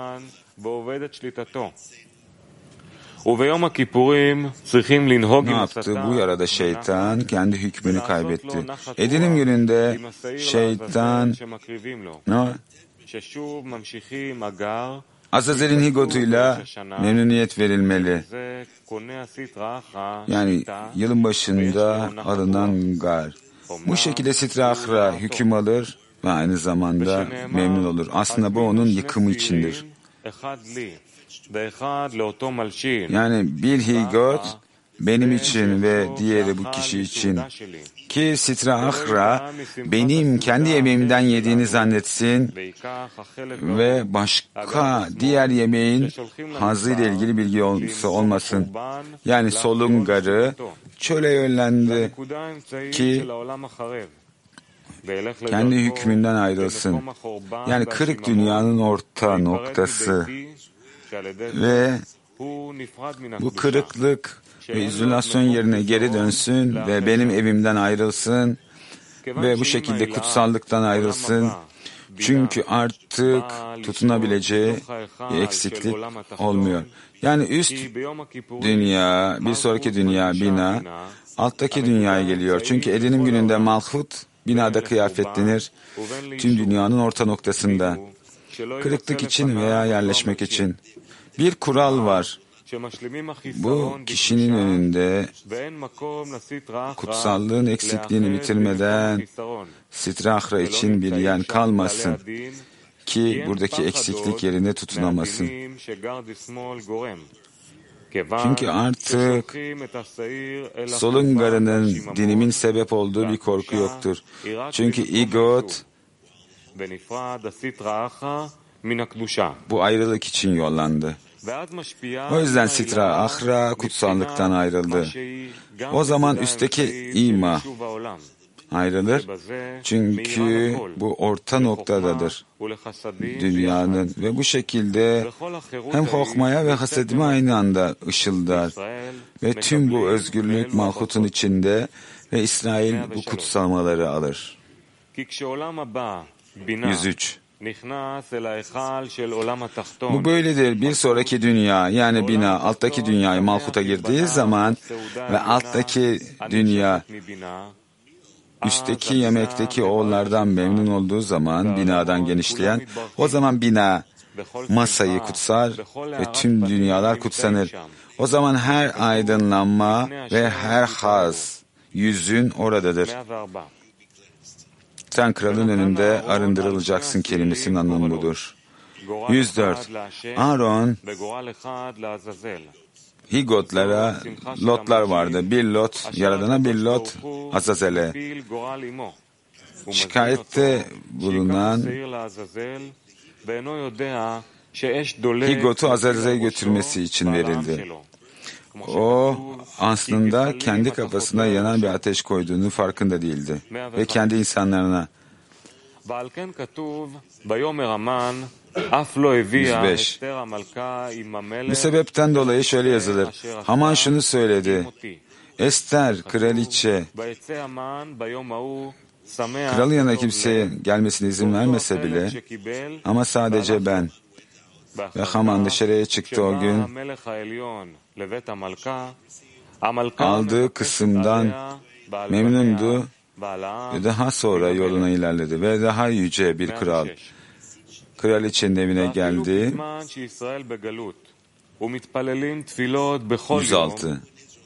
Ne yaptı? Bu yarada şeytan kendi hükmünü kaybetti. Edinim gününde şeytan Azazel'in higotuyla memnuniyet verilmeli. Yani yılın başında alınan Gar. Bu şekilde Sitra Achra hüküm alır ve aynı zamanda memnun olur. Aslında bu onun yıkımı içindir. Yani bir higot benim için ve diğeri bu kişi için. Ki Sitra Achra benim kendi yemeğimden yediğini zannetsin ve başka diğer yemeğin hazzıyla ilgili bilgi olmasın. Yani solun Gar'ı çöle yönlendi ki kendi hükmünden ayrılsın. Yani kırık dünyanın orta noktası ve bu kırıklık ve izolasyon yerine geri dönsün ve benim evimden ayrılsın ve bu şekilde kutsallıktan ayrılsın. Çünkü artık tutunabileceği bir eksiklik olmuyor. Yani üst dünya, bir sonraki dünya, bina, alttaki dünyaya geliyor. Çünkü edinim gününde Malhut binada kıyafetlenir, tüm dünyanın orta noktasında. Kırıklık için veya yerleşmek için. Bir kural var. Bu kişinin önünde kutsallığın eksikliğini bitirmeden Sitra Achra için bir yen kalmasın ki buradaki eksiklik yerine tutunamasın. Çünkü artık solun Gar'ının dinimin sebep olduğu bir korku yoktur. Çünkü igot bu ayrılık için yollandı. O yüzden Sitra Achra kutsallıktan ayrıldı. O zaman üstteki ima ayrılır. Çünkü bu orta noktadadır dünyanın ve bu şekilde hem hokmaya ve hasedime aynı anda ışıldar ve tüm bu özgürlük Malhut'un içinde ve İsrail bu kutsalmaları alır. 103. Bu böyledir. Bir sonraki dünya yani bina alttaki dünyayı Malhut'a girdiği zaman ve alttaki dünya üstteki yemekteki oğullardan memnun olduğu zaman binadan genişleyen o zaman bina masayı kutsar ve tüm dünyalar kutsanır. O zaman her aydınlanma ve her haz yüzün oradadır. Sen kralın önünde arındırılacaksın kelimesinin anlamı budur. 104. Aaron higotlara lotlar vardı. Bir lot Yaradan'a, bir lot Azazel'e. Şikayette bulunan Higot'u Azaz'e götürmesi için verildi. O aslında kendi kafasına yanan bir ateş koyduğunu farkında değildi ve kendi insanlarına. 105. Bu sebepten dolayı şöyle yazılır. Haman şunu söyledi. Ester, kraliçe, kralın yanına kimseye gelmesine izin vermese bile, ama sadece ben. Ve Haman dışarıya çıktı o gün. Aldığı kısımdan memnundu ve daha sonra yoluna ilerledi ve daha yüce bir kral. Kraliçenin evine geldi. 106.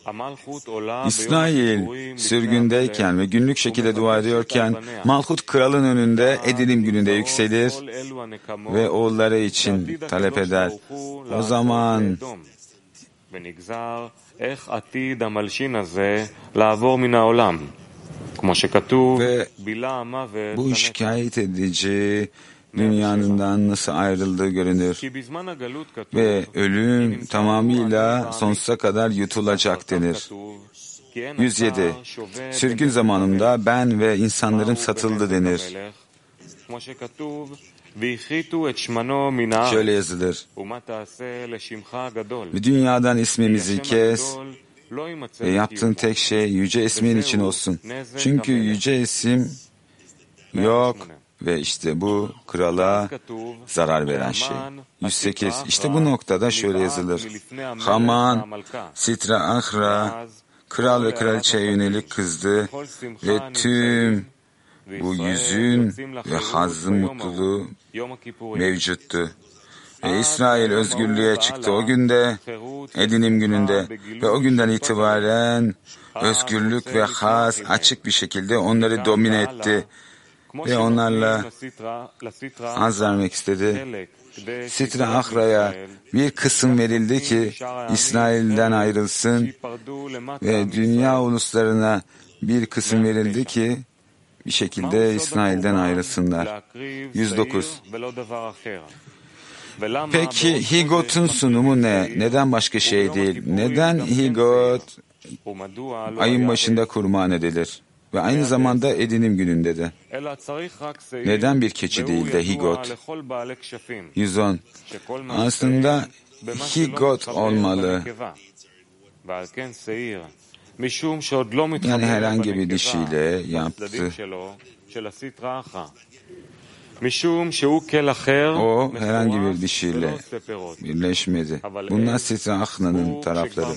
İsrail sürgündeyken ve günlük şekilde dua ediyorken Malhut kralın önünde Edinim gününde yükselir ve oğulları için talep eder. O zaman ve bu şikayet edici dünyanından nasıl ayrıldığı görünür ve ölüm tamamıyla sonsuza kadar yutulacak denir. 107. Sürgün zamanında ben ve insanlarım satıldı denir. Şöyle yazılır. Ve dünyadan ismimizi kes ve yaptığın tek şey yüce ismin için olsun. Çünkü yüce isim yok. Ve işte bu krala zarar veren şey. 108. İşte bu noktada şöyle yazılır. Haman, Sitra Ahra, kral ve kraliçeye yönelik kızdı ve tüm bu yüzün ve hazzın mutluluğu mevcuttu. Ve İsrail özgürlüğe çıktı o günde, Edinim gününde ve o günden itibaren özgürlük ve haz açık bir şekilde onları domine etti. Ve onlarla haz vermek istedi. Sitra Ahra'ya bir kısım verildi ki İsrail'den ayrılsın ve dünya uluslarına bir kısım verildi ki bir şekilde İsrail'den ayrılsınlar. 109. Peki Higot'un sunumu ne? Neden başka şey değil? Neden Higot ayın başında kurban edilir? Ve aynı zamanda Edinim gününde de. Neden bir keçi değil de Higot? 110. Aslında Higot olmalı. Yani herhangi bir dişiyle yaptı. O herhangi bir dişiyle birleşmedi. Bunlar Sitra Achna'nın tarafları.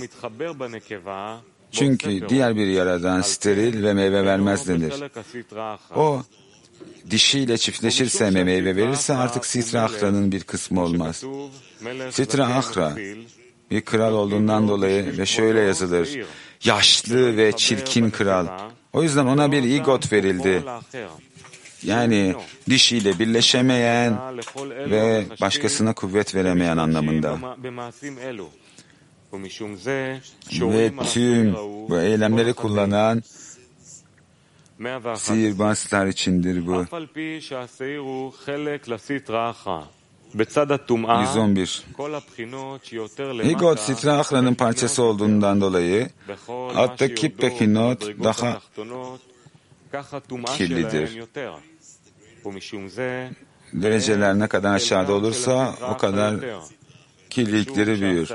Çünkü diğer bir yaradan steril ve meyve vermez denir. O dişiyle çiftleşirse ve meyve verirse artık Sitra Achra'nın bir kısmı olmaz. Sitra Achra bir kral olduğundan dolayı ve şöyle yazılır. Yaşlı ve çirkin kral. O yüzden ona bir Higot verildi. Yani dişiyle birleşemeyen ve başkasına kuvvet veremeyen anlamında. Ve tüm bu eylemleri kullanan sihirbazlar içindir bu. 111. Higot Sitra Achra'nın parçası olduğundan dolayı alttaki Pekinot daha kirlidir. Dereceler ne kadar aşağıda olursa o kadar kirlilikleri büyür.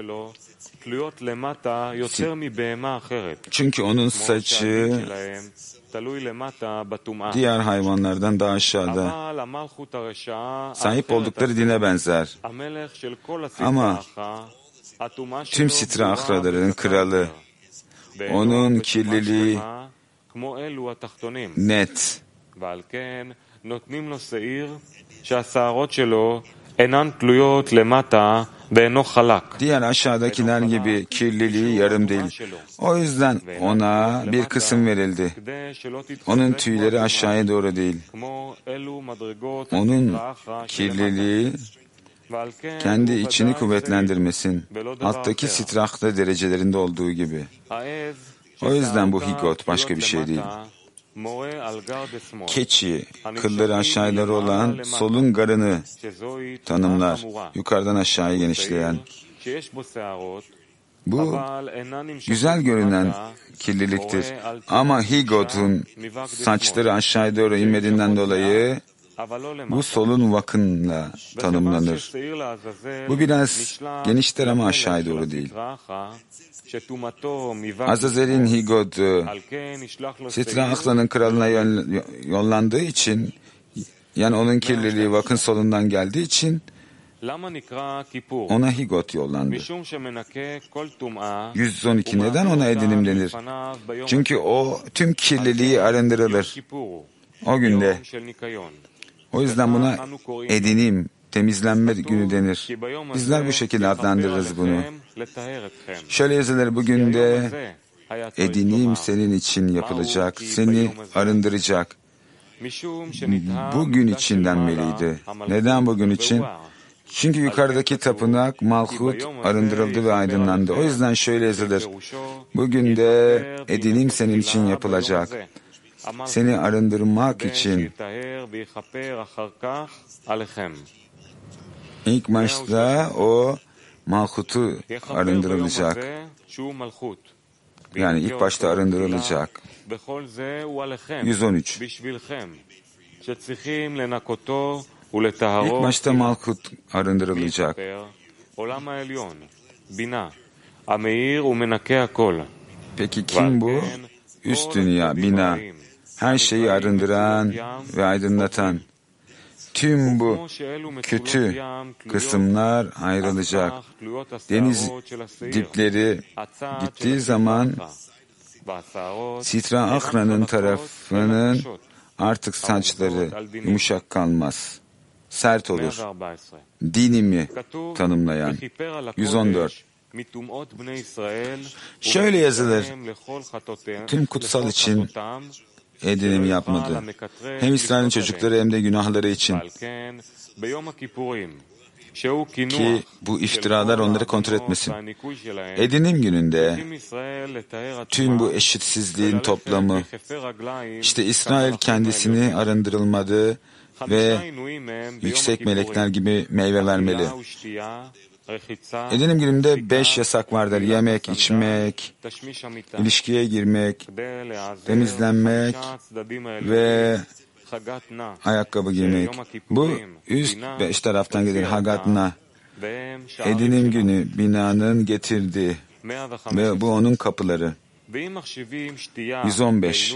Çünkü onun saçı diğer hayvanlardan daha aşağıda. Sahip oldukları dine benzer. Ama tüm Sitra Achra'ların kralı, onun kirliliği net. Diğer aşağıdakiler gibi kirliliği yarım değil. O yüzden ona bir kısım verildi. Onun tüyleri aşağıya doğru değil. Onun kirliliği kendi içini kuvvetlendirmesin. Alttaki Sitra Achra derecelerinde olduğu gibi. O yüzden bu Higot başka bir şey değil. Keçi, kılları aşağı yukarı olan solun garını tanımlar. Yukarıdan aşağıya genişleyen. Bu güzel görünen kirliliktir. Ama Higod'un saçları aşağı doğru inmediğinden dolayı bu solun vakınla tanımlanır. Bu biraz geniştir ama aşağı doğru değil. Azazel'in Higod'u Sitra Achla'nın kralına yollandığı için, yani onun kirliliği vakın solundan geldiği için ona Higod yollandı. 112 neden ona edinim denir? Çünkü o tüm kirliliği arındırılır o günde. O yüzden buna edinim, temizlenme günü denir. Bizler bu şekilde adlandırırız bunu. Şöyle yazılır: bugün de edinim senin için yapılacak, seni arındıracak. Bugün için denmeliydi. Neden bugün için? Çünkü yukarıdaki tapınak, Malhut arındırıldı ve aydınlandı. O yüzden şöyle yazılır: bugün de edinim senin için yapılacak, seni arındırmak için. İlk başta o Malhut'u arındırılacak. Yani ilk başta arındırılacak. 113. İlk başta Malhut arındırılacak. Peki kim bu? Üst dünya, bina. Her şeyi arındıran ve aydınlatan. Tüm bu kötü kısımlar ayrılacak. Deniz dipleri gittiği zaman Sitra Achla'nın tarafının artık saçları yumuşak kalmaz, sert olur. Dinimi tanımlayan. 114. Şöyle yazılır: tüm kutsal için edinim yapmadı. Hem İsrail'in çocukları hem de günahları için. Ki bu iftiralar onları kontrol etmesin. Edinim gününde tüm bu eşitsizliğin toplamı, işte İsrail kendisini arındırılmadı ve yüksek melekler gibi meyve vermeli. Edinim gününde 5 yasak vardır: yemek, içmek, ilişkiye girmek, temizlenmek ve ayakkabı giymek. Bu üst 5 taraftan gelir. Hagatna. Edinim günü binanın getirdiği ve bu onun kapıları. 115.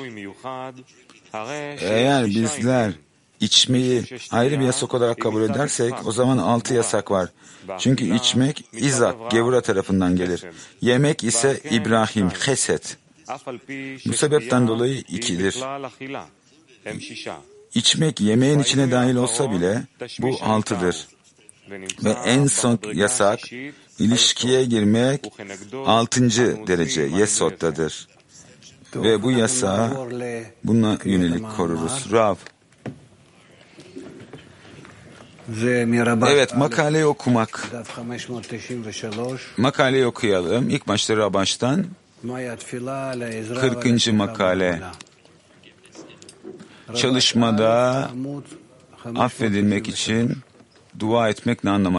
Eğer bizler içmeyi ayrı bir yasak olarak kabul edersek o zaman 6 yasak var. Çünkü içmek İzak, Gevura tarafından gelir. Yemek ise İbrahim, Chesed. Bu sebepten dolayı 2'dir. İçmek yemeğin içine dahil olsa bile bu 6'dır. Ve en son yasak ilişkiye girmek 6. derece Yesod'dadır. Ve bu yasağı buna yönelik koruruz. Rav. Evet, makaleyi okumak. Makaleyi okuyalım. İlk başta Rabaş'tan 40. makale. Çalışmada affedilmek için dua etmek ne anlama